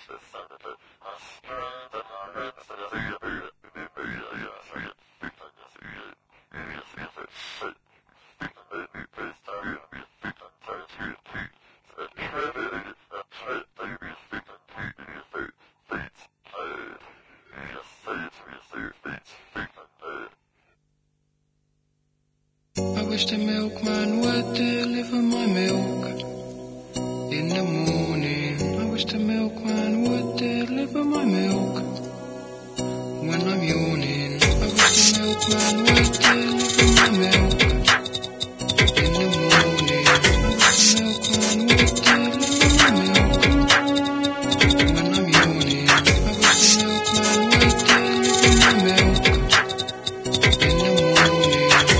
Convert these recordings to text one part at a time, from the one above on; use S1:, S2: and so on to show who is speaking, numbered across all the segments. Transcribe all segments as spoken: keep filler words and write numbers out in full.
S1: I wish the milkman would deliver my milk in the morning. I wish the milkman would deliver my milk when I'm yawning. I wish the milkman would deliver my milk in the morning. I wish the milkman would deliver my milk when I'm yawning. I wish the milkman would deliver my milk in the morning.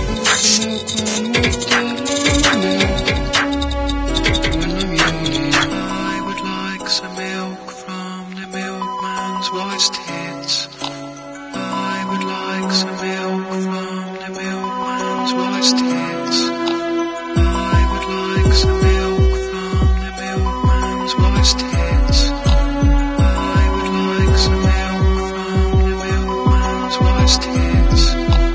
S1: I would like some milk from the milkman's wife's tits. I would like some milk from the milkman's wife's tits. I would like some milk from the milkman's wife's tits. I would like some milk from the milkman's wife's tits.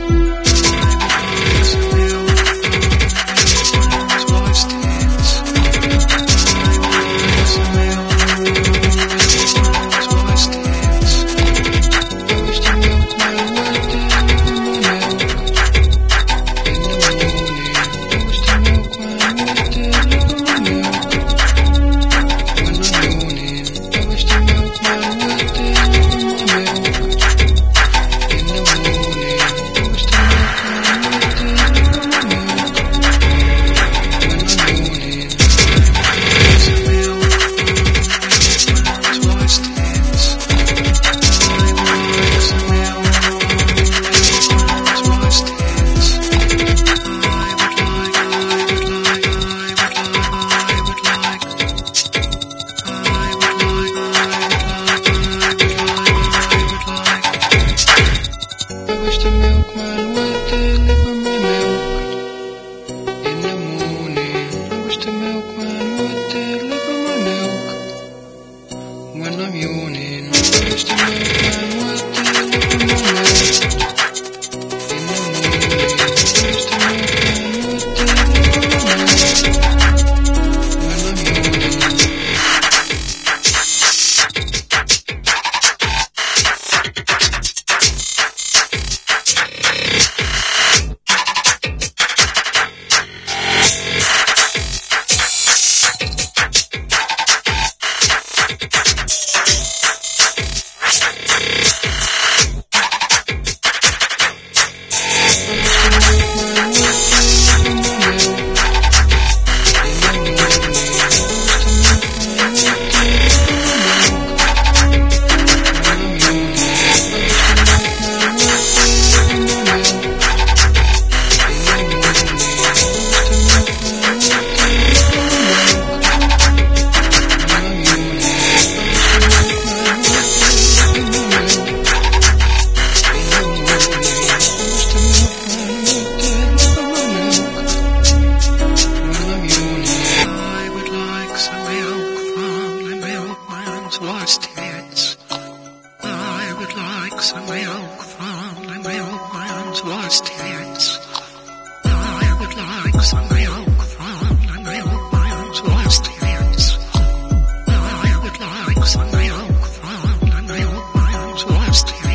S1: When I'm yawning, I wish the milkman would deliver my milk in the morning. I wish the milkman would deliver my milk when I'm yawning. Wife's tits. I would like some milk from the milkman's wife's tits. I would like some milk from the milkman's wife's tits. I would like some milk from the milkman's wife's tits.